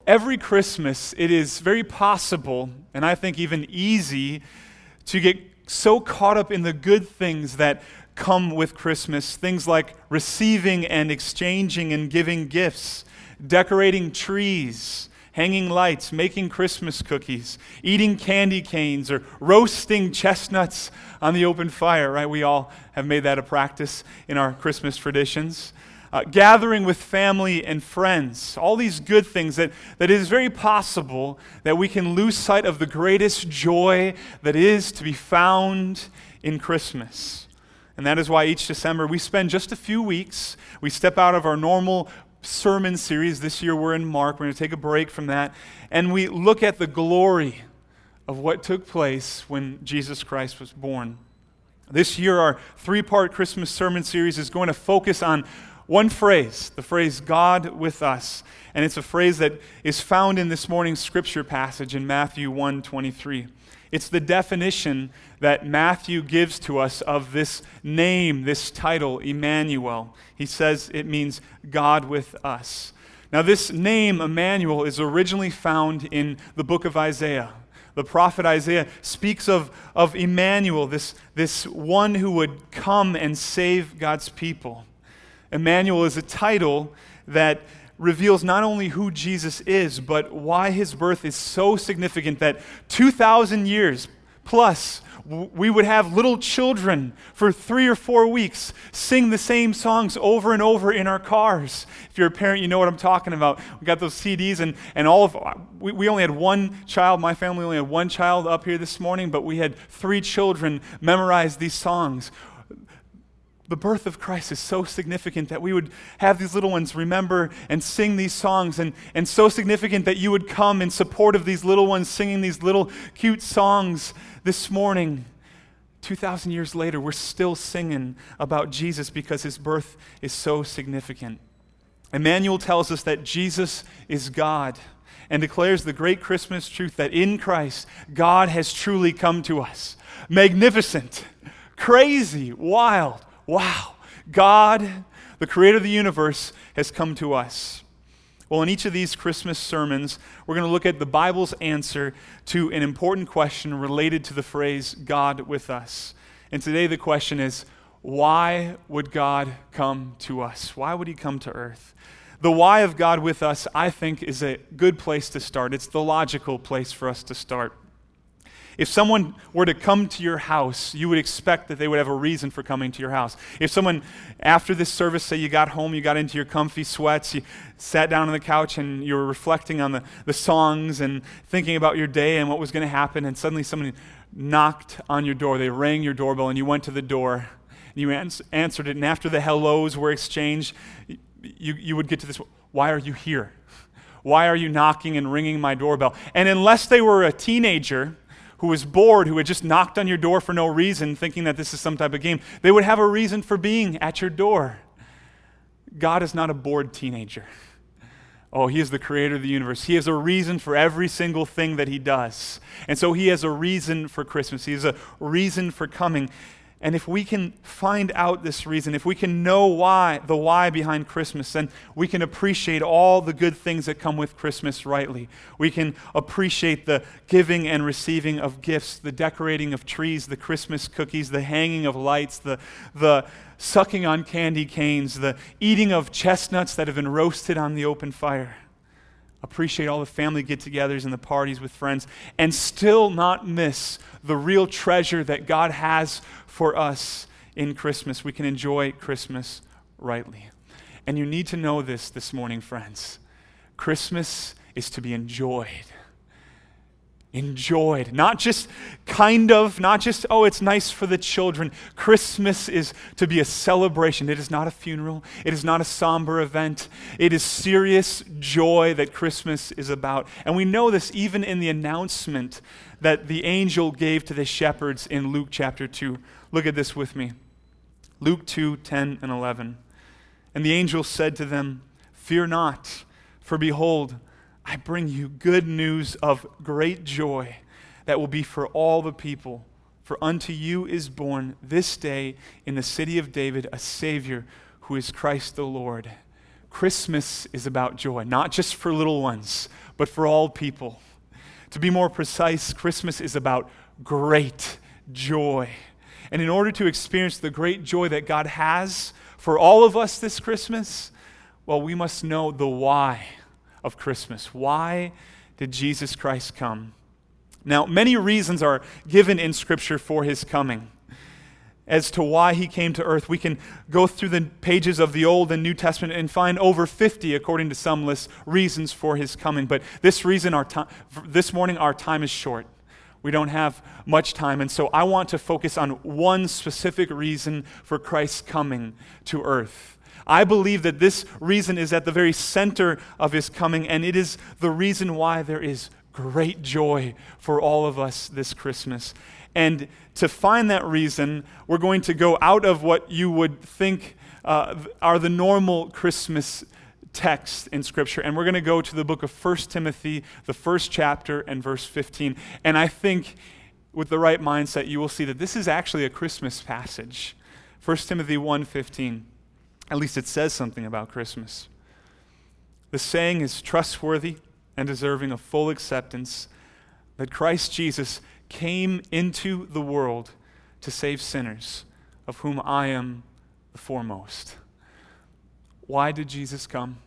every Christmas, it is very possible, and I think even easy, to get so caught up in the good things that come with Christmas, things like receiving and exchanging and giving gifts, decorating trees, hanging lights, making Christmas cookies, eating candy canes, or roasting chestnuts on the open fire, right? We all have made that a practice in our Christmas traditions. Gathering with family and friends, all these good things that it is very possible that we can lose sight of the greatest joy that is to be found in Christmas. And that is why each December we spend just a few weeks, we step out of our normal sermon series. This year we're in Mark, we're going to take a break from that, and we look at the glory of what took place when Jesus Christ was born. This year our 3-part Christmas sermon series is going to focus on one phrase, the phrase God with us. And it's a phrase that is found in this morning's scripture passage in Matthew 1:23. It's the definition that Matthew gives to us of this name, this title, Emmanuel. He says it means God with us. Now this name, Emmanuel, is originally found in the book of Isaiah. The prophet Isaiah speaks of Emmanuel, this one who would come and save God's people. Emmanuel is a title that reveals not only who Jesus is, but why his birth is so significant that 2,000 years plus, we would have little children for 3 or 4 weeks sing the same songs over and over in our cars. If you're a parent, you know what I'm talking about. We got those CDs, and we only had one child. My family only had one child up here this morning, but we had 3 children memorize these songs. The birth of Christ is so significant that we would have these little ones remember and sing these songs, and so significant that you would come in support of these little ones singing these little cute songs this morning. 2,000 years later, we're still singing about Jesus because his birth is so significant. Emmanuel tells us that Jesus is God and declares the great Christmas truth that in Christ, God has truly come to us. Magnificent, crazy, wild. Wow, God, the creator of the universe, has come to us. Well, in each of these Christmas sermons, we're going to look at the Bible's answer to an important question related to the phrase God with us. And today the question is, why would God come to us? Why would he come to earth? The why of God with us, I think, is a good place to start. It's the logical place for us to start. If someone were to come to your house, you would expect that they would have a reason for coming to your house. If someone, after this service, say you got home, you got into your comfy sweats, you sat down on the couch and you were reflecting on the songs and thinking about your day and what was going to happen, and suddenly somebody knocked on your door, they rang your doorbell, and you went to the door, and you answered it, and after the hellos were exchanged, you would get to this, why are you here? Why are you knocking and ringing my doorbell? And unless they were a teenager who was bored, who had just knocked on your door for no reason, thinking that this is some type of game, they would have a reason for being at your door. God is not a bored teenager. Oh, he is the creator of the universe. He has a reason for every single thing that he does. And so he has a reason for Christmas. He has a reason for coming. And if we can find out this reason, if we can know the why behind Christmas, then we can appreciate all the good things that come with Christmas rightly. We can appreciate the giving and receiving of gifts, the decorating of trees, the Christmas cookies, the hanging of lights, the sucking on candy canes, the eating of chestnuts that have been roasted on the open fire. Appreciate all the family get-togethers and the parties with friends, and still not miss the real treasure that God has for us in Christmas. We can enjoy Christmas rightly. And you need to know this morning, friends. Christmas is to be enjoyed. Enjoyed. Not just kind of, not just, oh, it's nice for the children. Christmas is to be a celebration. It is not a funeral. It is not a somber event. It is serious joy that Christmas is about. And we know this even in the announcement that the angel gave to the shepherds in Luke chapter 2. Look at this with me. Luke 2, 10 and 11. And the angel said to them, "Fear not, for behold, I bring you good news of great joy that will be for all the people. For unto you is born this day in the city of David a Savior who is Christ the Lord. Christmas is about joy, not just for little ones, but for all people. To be more precise, Christmas is about great joy. And in order to experience the great joy that God has for all of us this Christmas, well, we must know the why of Christmas. Why did Jesus Christ come? Now, many reasons are given in Scripture for his coming. As to why he came to earth, we can go through the pages of the Old and New Testament and find over 50, according to some lists, reasons for his coming. But this morning, our time is short. We don't have much time, and so I want to focus on one specific reason for Christ's coming to earth. I believe that this reason is at the very center of his coming, and it is the reason why there is great joy for all of us this Christmas. And to find that reason, we're going to go out of what you would think are the normal Christmas texts in Scripture, and we're going to go to the book of 1 Timothy, the first chapter, and verse 15. And I think with the right mindset, you will see that this is actually a Christmas passage. 1 Timothy 1:15. At least it says something about Christmas. The saying is trustworthy and deserving of full acceptance, that Christ Jesus came into the world to save sinners, of whom I am the foremost. Why did Jesus come?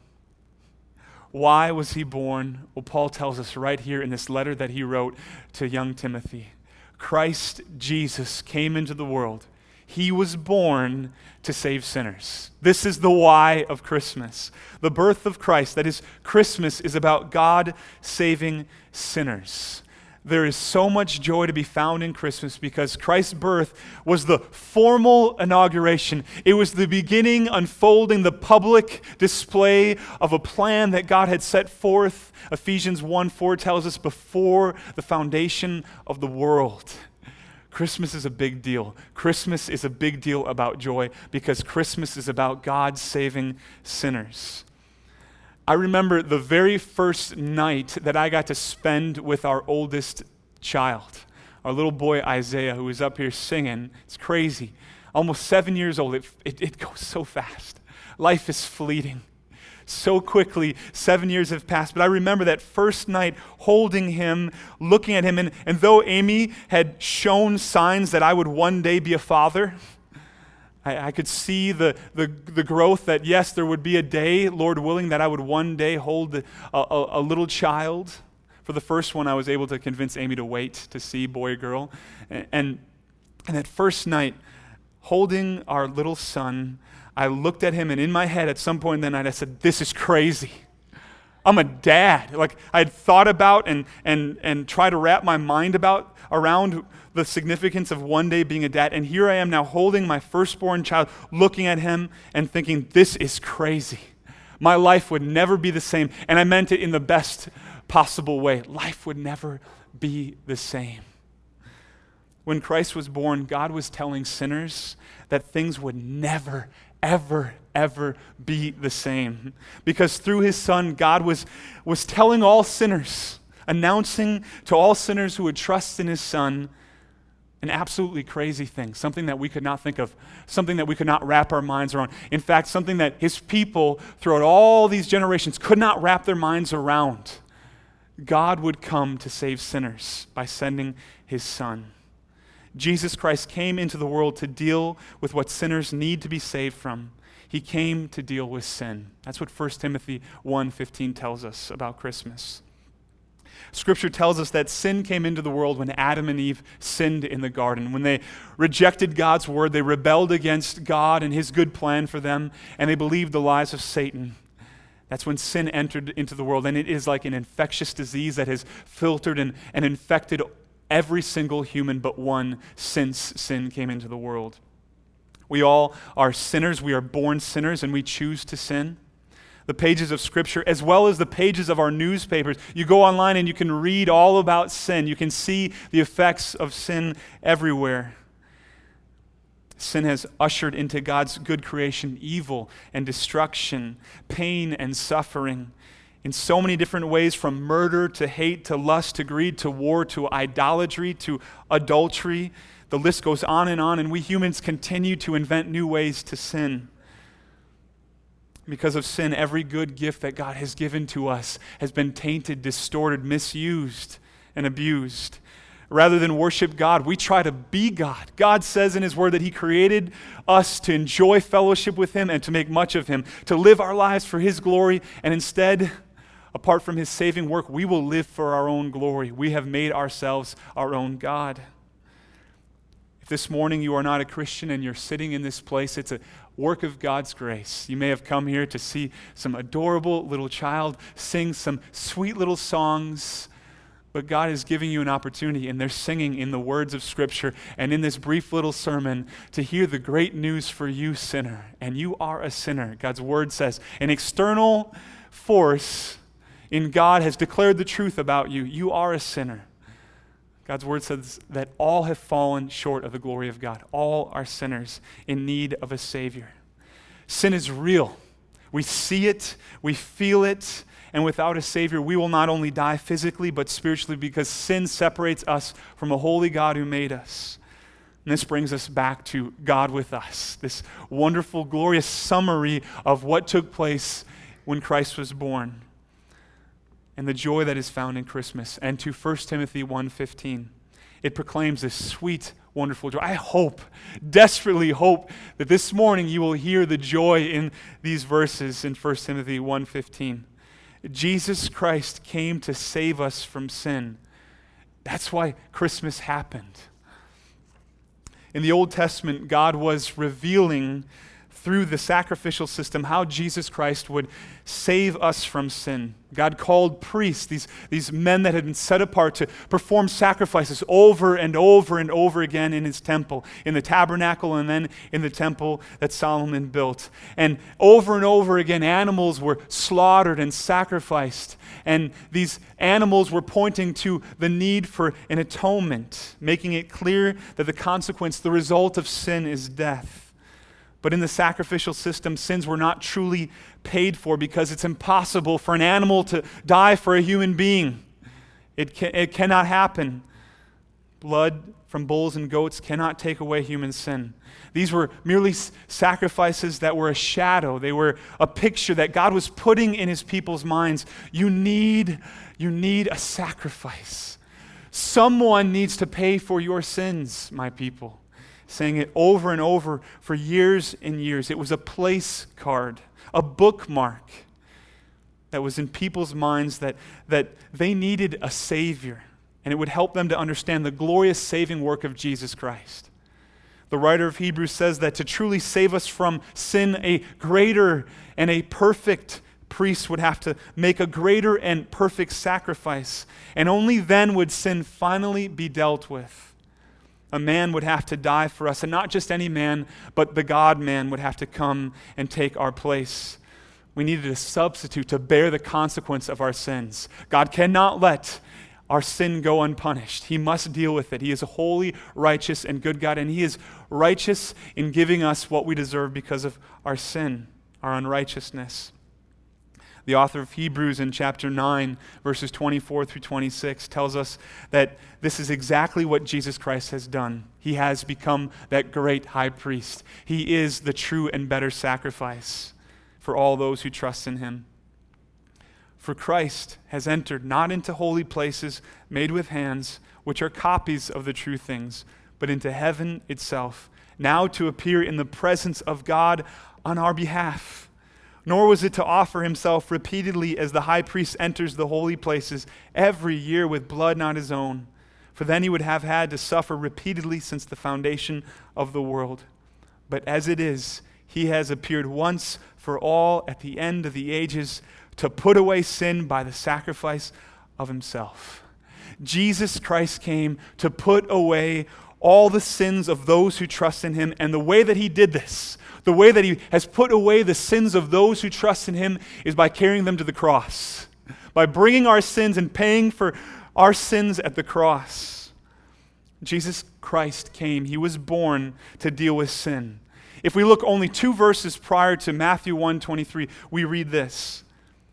Why was he born? Well, Paul tells us right here in this letter that he wrote to young Timothy. Christ Jesus came into the world. He was born to save sinners. This is the why of Christmas. The birth of Christ, that is, Christmas is about God saving sinners. There is so much joy to be found in Christmas because Christ's birth was the formal inauguration. It was the beginning, unfolding, the public display of a plan that God had set forth. Ephesians 1:4 tells us before the foundation of the world. Christmas is a big deal. Christmas is a big deal about joy because Christmas is about God saving sinners. I remember the very first night that I got to spend with our oldest child, our little boy Isaiah, who was up here singing. It's crazy. Almost 7 years old. It goes so fast. Life is fleeting. So quickly, 7 years have passed. But I remember that first night holding him, looking at him, and though Amy had shown signs that I would one day be a father, I could see the growth that, yes, there would be a day, Lord willing, that I would one day hold a little child. For the first one, I was able to convince Amy to wait to see boy or girl. And that first night, holding our little son, I looked at him, and in my head at some point in the night, I said, this is crazy. I'm a dad. Like, I had thought about and tried to wrap my mind around the significance of one day being a dad, and here I am now holding my firstborn child, looking at him and thinking, this is crazy. My life would never be the same, and I meant it in the best possible way. Life would never be the same. When Christ was born, God was telling sinners that things would never, ever, ever be the same. Because through his Son, God was telling all sinners, announcing to all sinners who would trust in his Son, an absolutely crazy thing, something that we could not think of, something that we could not wrap our minds around. In fact, something that his people throughout all these generations could not wrap their minds around. God would come to save sinners by sending his Son. Jesus Christ came into the world to deal with what sinners need to be saved from. He came to deal with sin. That's what 1 Timothy 1:15 tells us about Christmas. Scripture tells us that sin came into the world when Adam and Eve sinned in the garden. When they rejected God's word, they rebelled against God and his good plan for them, and they believed the lies of Satan. That's when sin entered into the world, and it is like an infectious disease that has filtered and infected every single human but one since sin came into the world. We all are sinners. We are born sinners, and we choose to sin. The pages of Scripture, as well as the pages of our newspapers. You go online and you can read all about sin. You can see the effects of sin everywhere. Sin has ushered into God's good creation evil and destruction, pain and suffering in so many different ways, from murder to hate to lust to greed to war to idolatry to adultery. The list goes on, and we humans continue to invent new ways to sin. Because of sin, every good gift that God has given to us has been tainted, distorted, misused, and abused. Rather than worship God, we try to be God. God says in His Word that He created us to enjoy fellowship with Him and to make much of Him, to live our lives for His glory, and instead, apart from His saving work, we will live for our own glory. We have made ourselves our own God. If this morning you are not a Christian and you're sitting in this place, it's a work of God's grace. You may have come here to see some adorable little child sing some sweet little songs, but God is giving you an opportunity, and they're singing in the words of Scripture and in this brief little sermon to hear the great news for you, sinner. And you are a sinner. God's Word says an external force in God has declared the truth about you. You are a sinner. God's Word says that all have fallen short of the glory of God. All are sinners in need of a Savior. Sin is real. We see it, we feel it, and without a Savior, we will not only die physically, but spiritually, because sin separates us from a holy God who made us. And this brings us back to God with us, this wonderful, glorious summary of what took place when Christ was born, and the joy that is found in Christmas. And to 1 Timothy 1:15, it proclaims this sweet, wonderful joy. I hope, desperately hope, that this morning you will hear the joy in these verses in 1 Timothy 1:15. Jesus Christ came to save us from sin. That's why Christmas happened. In the Old Testament, God was revealing through the sacrificial system how Jesus Christ would save us from sin. God called priests, these men that had been set apart to perform sacrifices over and over and over again in His temple, in the tabernacle and then in the temple that Solomon built. And over again, animals were slaughtered and sacrificed. And these animals were pointing to the need for an atonement, making it clear that the consequence, the result of sin is death. But in the sacrificial system, sins were not truly paid for because it's impossible for an animal to die for a human being. It cannot happen. Blood from bulls and goats cannot take away human sin. These were merely sacrifices that were a shadow. They were a picture that God was putting in His people's minds. You need a sacrifice. Someone needs to pay for your sins, my people. Saying it over and over for years and years. It was a place card, a bookmark that was in people's minds that they needed a Savior, and it would help them to understand the glorious saving work of Jesus Christ. The writer of Hebrews says that to truly save us from sin, a greater and a perfect priest would have to make a greater and perfect sacrifice, and only then would sin finally be dealt with. A man would have to die for us, and not just any man, but the God-man would have to come and take our place. We needed a substitute to bear the consequence of our sins. God cannot let our sin go unpunished. He must deal with it. He is a holy, righteous, and good God, and He is righteous in giving us what we deserve because of our sin, our unrighteousness. The author of Hebrews in chapter 9, verses 24 through 26, tells us that this is exactly what Jesus Christ has done. He has become that great high priest. He is the true and better sacrifice for all those who trust in Him. For Christ has entered not into holy places made with hands, which are copies of the true things, but into heaven itself, now to appear in the presence of God on our behalf. Nor was it to offer Himself repeatedly as the high priest enters the holy places every year with blood not his own, for then He would have had to suffer repeatedly since the foundation of the world. But as it is, He has appeared once for all at the end of the ages to put away sin by the sacrifice of Himself. Jesus Christ came to put away all the sins of those who trust in Him, and the way that He did this, the way that He has put away the sins of those who trust in Him, is by carrying them to the cross, by bringing our sins and paying for our sins at the cross. Jesus Christ came. He was born to deal with sin. If we look only 2 verses prior to Matthew 1:23, we read this: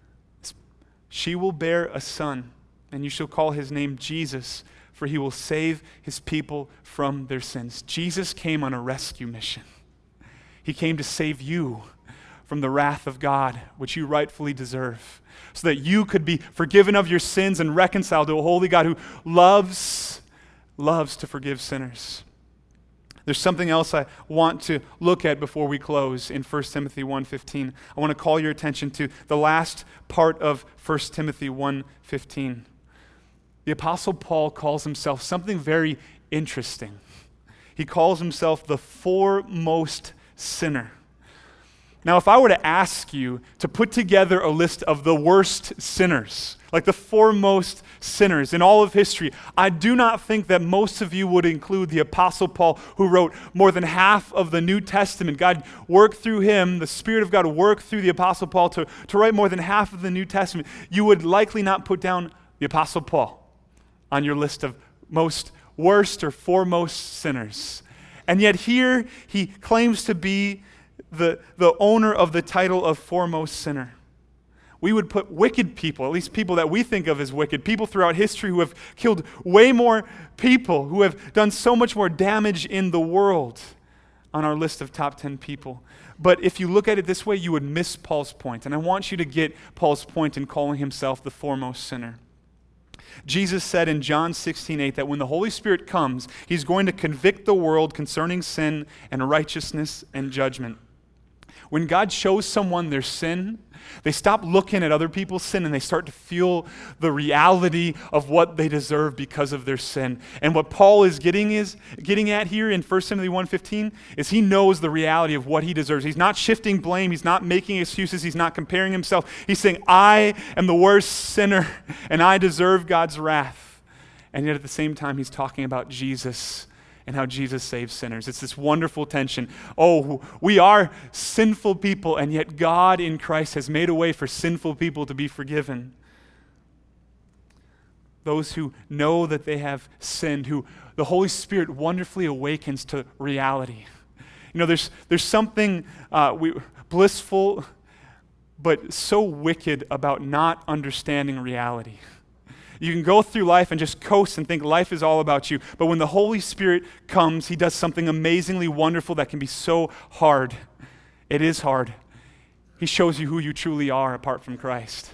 "She will bear a son, and you shall call His name Jesus, for He will save His people from their sins." Jesus came on a rescue mission. He came to save you from the wrath of God, which you rightfully deserve, so that you could be forgiven of your sins and reconciled to a holy God who loves to forgive sinners. There's something else I want to look at before we close in 1 Timothy 1:15. I want to call your attention to the last part of 1 Timothy 1:15. The Apostle Paul calls himself something very interesting. He calls himself the foremost sinner. Now, if I were to ask you to put together a list of the worst sinners, like the foremost sinners in all of history, I do not think that most of you would include the Apostle Paul, who wrote more than half of the New Testament. God worked through him, the Spirit of God worked through the Apostle Paul to write more than half of the New Testament. You would likely not put down the Apostle Paul on your list of most worst or foremost sinners. And yet here he claims to be the owner of the title of foremost sinner. We would put wicked people, at least people that we think of as wicked, people throughout history who have killed way more people, who have done so much more damage in the world, on our list of top 10 people. But if you look at it this way, you would miss Paul's point. And I want you to get Paul's point in calling himself the foremost sinner. Jesus said in John 16:8 that when the Holy Spirit comes, he's going to convict the world concerning sin and righteousness and judgment. When God shows someone their sin, they stop looking at other people's sin and they start to feel the reality of what they deserve because of their sin. And what Paul is getting at here in 1 Timothy 1:15 is he knows the reality of what he deserves. He's not shifting blame. He's not making excuses. He's not comparing himself. He's saying, I am the worst sinner and I deserve God's wrath. And yet at the same time, he's talking about Jesus and how Jesus saves sinners. It's this wonderful tension. Oh, we are sinful people, and yet God in Christ has made a way for sinful people to be forgiven. Those who know that they have sinned, who the Holy Spirit wonderfully awakens to reality. You know, there's something blissful, but so wicked about not understanding reality. You can go through life and just coast and think life is all about you. But when the Holy Spirit comes, he does something amazingly wonderful that can be so hard. It is hard. He shows you who you truly are apart from Christ.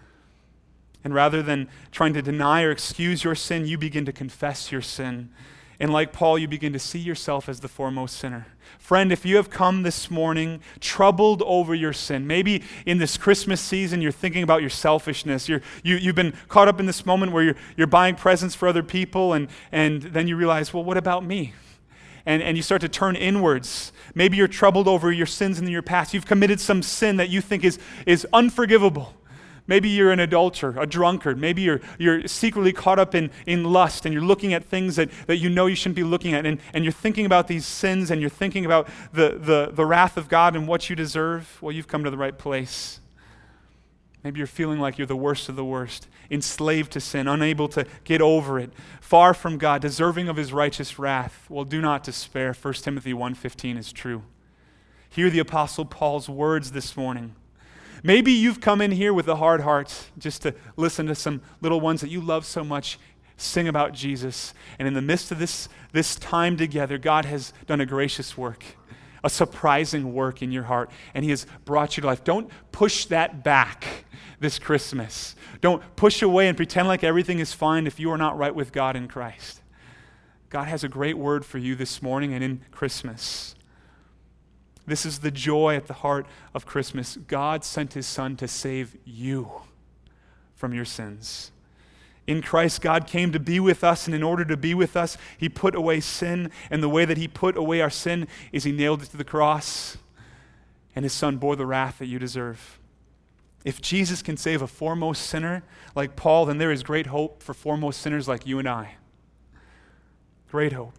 And rather than trying to deny or excuse your sin, you begin to confess your sin. And like Paul, you begin to see yourself as the foremost sinner. Friend, if you have come this morning troubled over your sin, maybe in this Christmas season you're thinking about your selfishness. You've been caught up in this moment where you're buying presents for other people and then you realize, well, what about me? And you start to turn inwards. Maybe you're troubled over your sins in your past. You've committed some sin that you think is unforgivable. Maybe you're an adulterer, a drunkard. Maybe you're secretly caught up in lust and you're looking at things that you know you shouldn't be looking at. And you're thinking about these sins and you're thinking about the wrath of God and what you deserve. Well, you've come to the right place. Maybe you're feeling like you're the worst of the worst, enslaved to sin, unable to get over it, far from God, deserving of his righteous wrath. Well, do not despair. 1 Timothy 1:15 is true. Hear the Apostle Paul's words this morning. Maybe you've come in here with a hard heart just to listen to some little ones that you love so much sing about Jesus. And in the midst of this time together, God has done a gracious work, a surprising work in your heart, and he has brought you to life. Don't push that back this Christmas. Don't push away and pretend like everything is fine if you are not right with God in Christ. God has a great word for you this morning and in Christmas. This is the joy at the heart of Christmas. God sent his Son to save you from your sins. In Christ, God came to be with us, and in order to be with us, he put away sin, and the way that he put away our sin is he nailed it to the cross, and his Son bore the wrath that you deserve. If Jesus can save a foremost sinner like Paul, then there is great hope for foremost sinners like you and I. Great hope.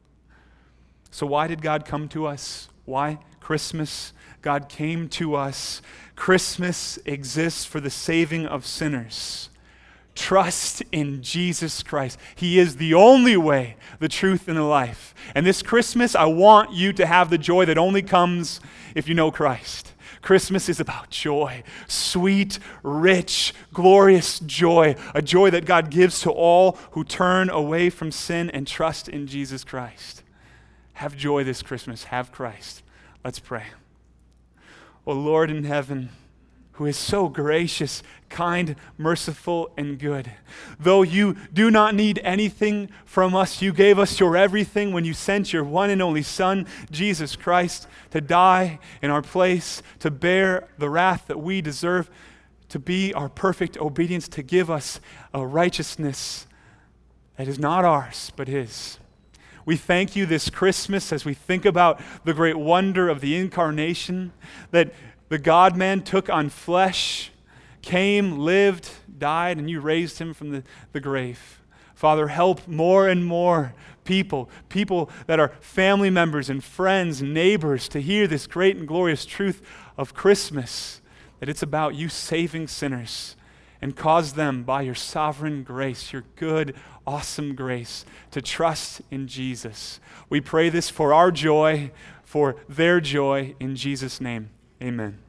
So why did God come to us? Why Christmas? God came to us. Christmas exists for the saving of sinners. Trust in Jesus Christ. He is the only way, the truth, and the life. And this Christmas, I want you to have the joy that only comes if you know Christ. Christmas is about joy, sweet, rich, glorious joy, a joy that God gives to all who turn away from sin and trust in Jesus Christ. Have joy this Christmas. Have Christ. Let's pray. O Lord in heaven, who is so gracious, kind, merciful, and good. Though you do not need anything from us, you gave us your everything when you sent your one and only Son, Jesus Christ, to die in our place, to bear the wrath that we deserve, to be our perfect obedience, to give us a righteousness that is not ours, but His. We thank you this Christmas as we think about the great wonder of the incarnation, that the God-man took on flesh, came, lived, died, and you raised him from the grave. Father, help more and more people that are family members and friends and neighbors to hear this great and glorious truth of Christmas, that it's about you saving sinners, and cause them by your sovereign grace, your good, awesome grace, to trust in Jesus. We pray this for our joy, for their joy, in Jesus' name. Amen.